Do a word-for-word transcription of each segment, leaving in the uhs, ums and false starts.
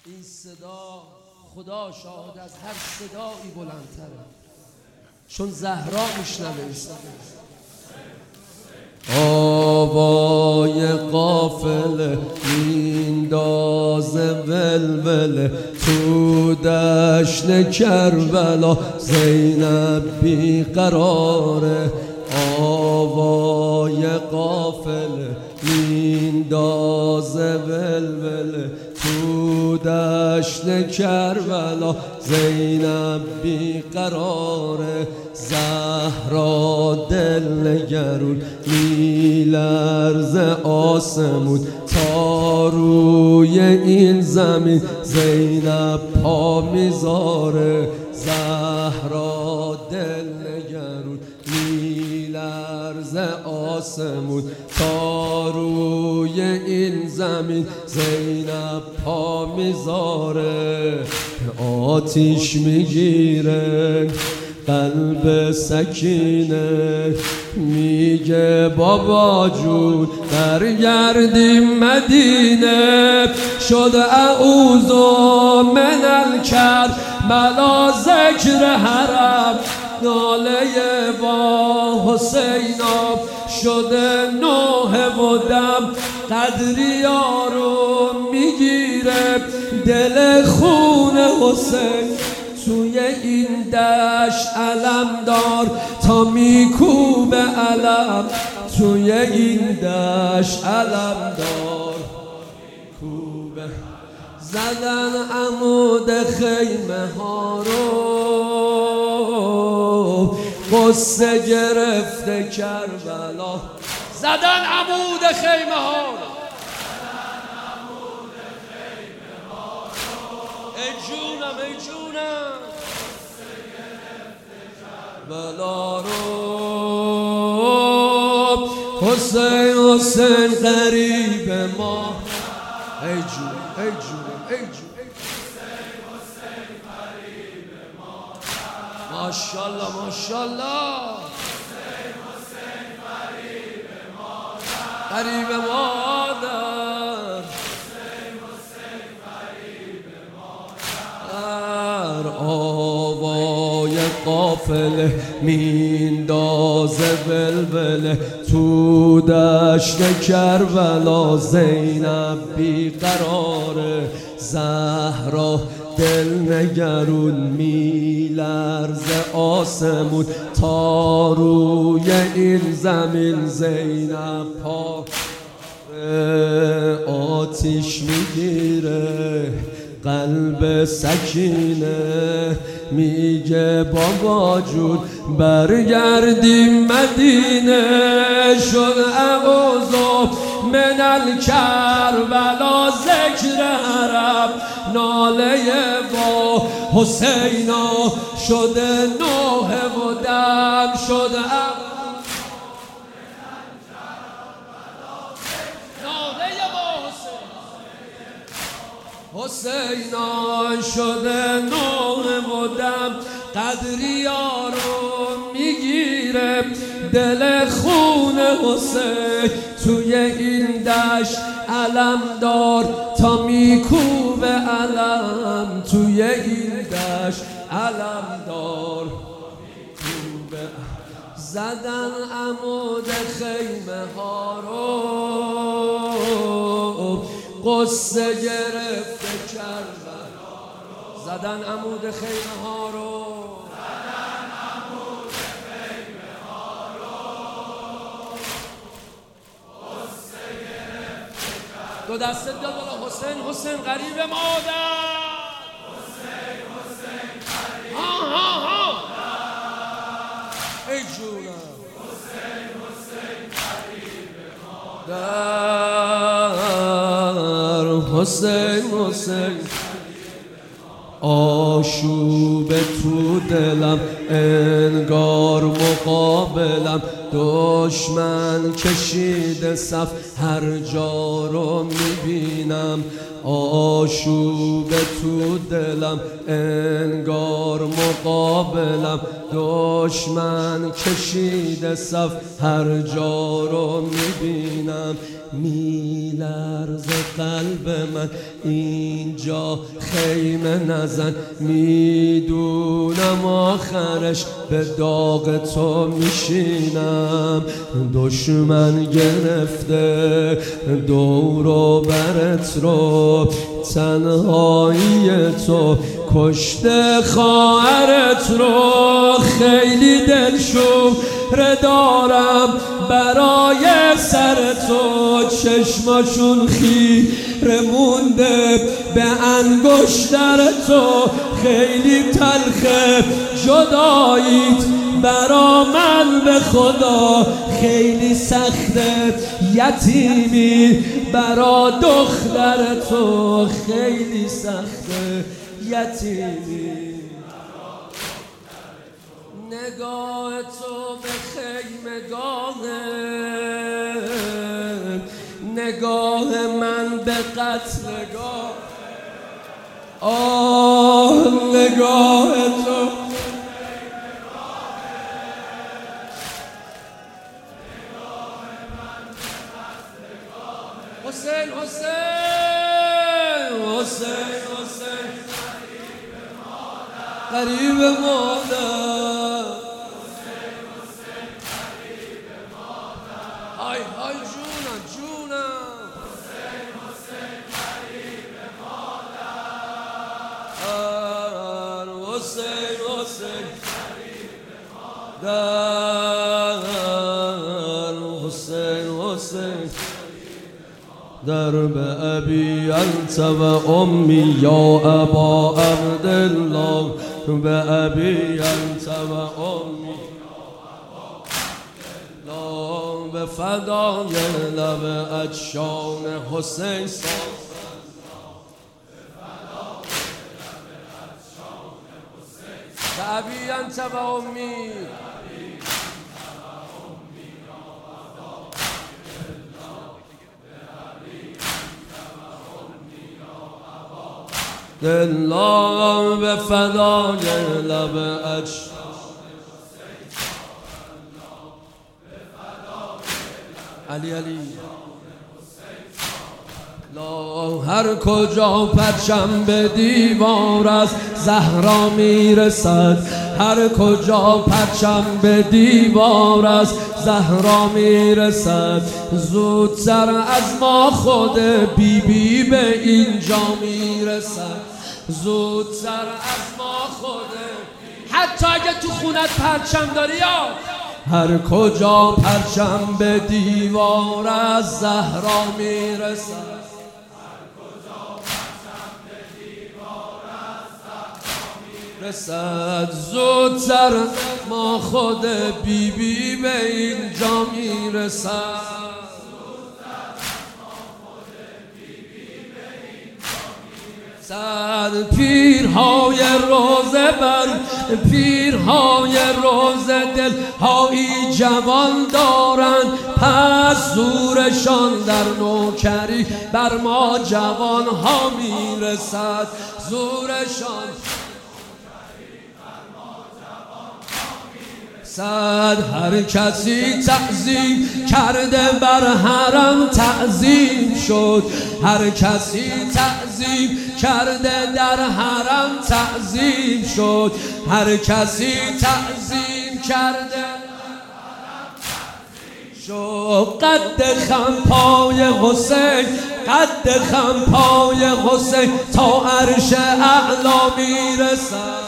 این صدا خدا شاهد از هر صدایی بلندتره، چون زهرا میشنوه این صدا. آوای قافله میندازه ولوله تو دشت کربلا، زینب بیقراره. آوای قافله میندازه ولوله تو دشت کربلا، زینب بیقراره. زهرا دل نگرون میلرزه آسمون، تا روی این زمین زینب پا میذاره. زهرا دل نگرون میلرزه آسمون، تا روی این زمین زینب پا میذاره. آتیش میگیره قلب سکینه، میگه بابا جون برگردیم مدینه. شد اعوذ من الکربلا ذکر حرم، ناله با حسینا شده نوحه و دم. قدریا رو میگیره دل خون حسین، توی این دشت علم دار تا میکوبه علم، توی این دشت علم دار کوبه. زدن عمود خیمه ها رو، قصه گرفته کربلا. زدن عمود خیمه ها رو، ای جونم ای جونم بلا رو. حسین حسین غریب ما، ای جونم ای جونم ای جونم حسین حسین غریب ما. ماشاءالله ماشاءالله حسین حسین غریب مادر، غریب مادر. حسین حسین غریب مادر. آوای قافله میندازه ولوله تو دشت کربلا، زینب بیقراره. زهرا دل نگرون میلرزه آسمون، تا روی این زمین زینب پا. آتیش میگیره قلب سکینه، میگه بابا جون برگردیم مدینه. شد اعوذ من الکربلا ذکر حرم، ناله با حسینا شده نوحه و دم. شد حسینا شده نوحه و دم. قدریا رو میگیره دل خون حسین، توی این دشت علم دار تا میکوبه علم، توی این دشت علم دار میکوبه. زدن عمود خیمه ها رو، قصه گرفته کربلا. زدن عمود خیمه ها رو، زدن عمود خیمه ها رو، قصه گرفته کربلا. دو دسته دل بالا حسین حسین غریب مادر. حسین حسین غریب مادر، ای جونم حسین حسین غریب مادر. حسین حسین آشوب تو دلم انگار مقابلم، دشمن کشیده صف هر جا رو میبینم. آشوب تو دلم انگار مقابلم، دشمن کشیده صف هر جا رو میبینم. میلرزه قلب من، اینجا خیمه نزن، میدونم آخرش به داغ تو میشینم. دشمن گرفته دور و برت رو، تنهایی تو کشته خواهرت رو. خیلی دلشوره دارم برای سر تو، چشماشون خیره مونده به انگشتر تو. خیلی تلخه جداییت برا من به خدا، خیلی سخته یتیمی برا دختر تو، خیلی سخته یتیمی. نگاه تو به خیمگاهه، نگاه من به قتلگاه. آه نگاه تو حسین حسین حسین حسین قریب مادر، های های جونم جونم. حسین حسین قریب مادر، حسین حسین قریب مادر، حسین حسین در به ابی انت و امی یا ابا عبدالله، به ابی انت و امی لا به فدای لب ادشان حسین ساز. به ابی انت و امی دلا به فدای لب ادشان. علی علی لا هر کجا پرچم به دیوار از زهرا میرسد، هر کجا پرچم به دیوار از زهرا میرسد، زودتر از ما خود بی بی به اینجا میرسد، زودتر از ما خود. حتی اگه تو خونت پرچم داری یا هر کجا پرچم به دیوار از زهرا میرسد، رسد زودتر ما خود بی بی به اینجا میرسد. صد پیرهای روزه بر پیرهای روزه دل هایی جوان دارند، پس زورشان در نوکری بر ما جوان ها میرسد، زورشان صد هر کسی تعظیم کرده بر حرم تعظیم شد، هر کسی تعظیم کرده در حرم تعظیم شد، هر کسی تعظیم کرده شد. قد خم پای حسین، قد خم پای حسین تا عرش اعلا میرسد،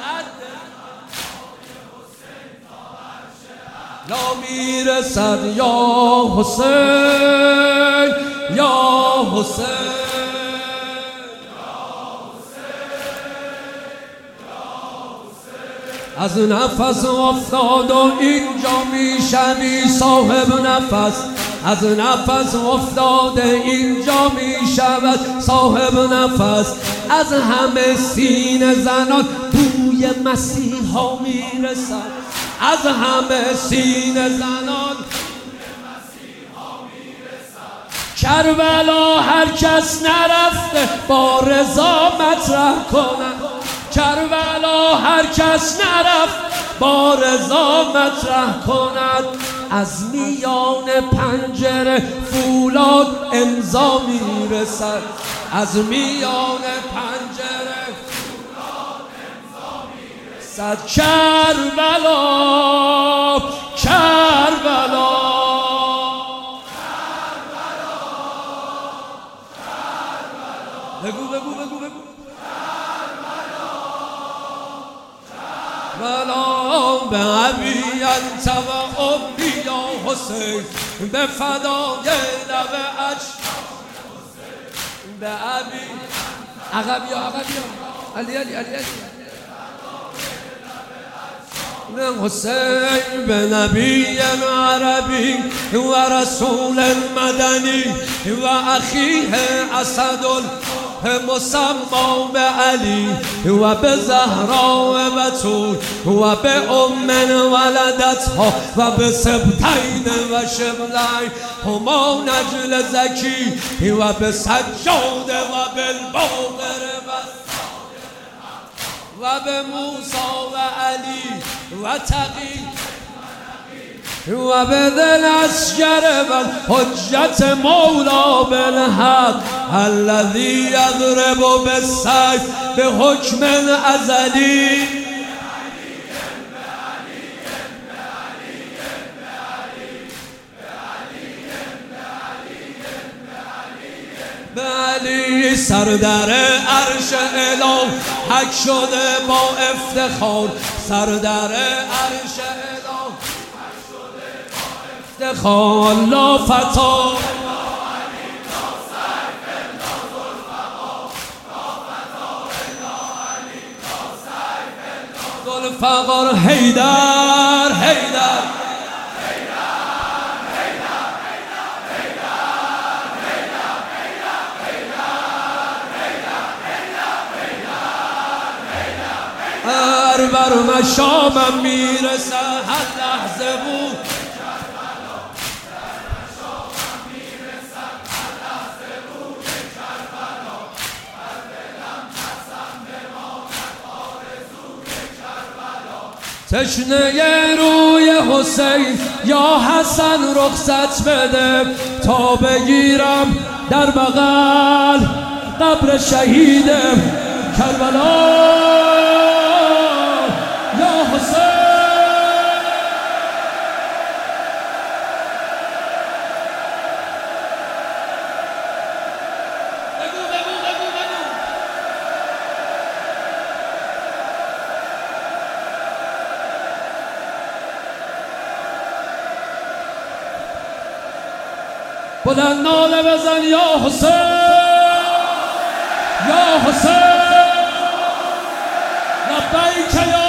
لا میرسد یا حسین یا حسین از نفس افتاد و اینجا میشوی صاحب نفس، از نفس افتاد اینجا میشود صاحب نفس. از همه سینه زنان بوی مسیحا میرسد، از همه سینه زنان کربلا هر کس نرفته با رضا مطرح کنن، کربلا هر کس نرفت با رضا مطرح کند. از میان پنجره فولاد امضا میرسد، از میان پنجره فولاد امضا میرسد. کربلا کربلا بگو بگو بگو بگو کربلا به ابی انت و امی یا حسین به فدای لب اشک به ابی عقب یا عقب یا علی علی علی علی حسین به نبی عربی و رسول مدنی و اخیه اسد مسمى به علی و به زهرا و بتول و به ام ولدتها و به سبتین و شبلین هما نجل زکی و به سجاده و بالباقر و به موسی و علی و تقی و به دل اسگر و حجت مولا بالحق الذی یضرب بالسیف به حکم ازلی به علی سردر عرش الهی حک شده با افتخار، سردر عرش الهی حک شده با افتخار. لا فتا ذوالفقار حیدر حیدر هر بر مشامم میرسه هر لحظه بود تشنه روی حسین یا حسن رخصت بده تا بگیرم در بغل قبر شهید کربلا. یا حسین بگو بگو بگو بگو بلند ناله بزن یا حسین یا حسین لبیک یا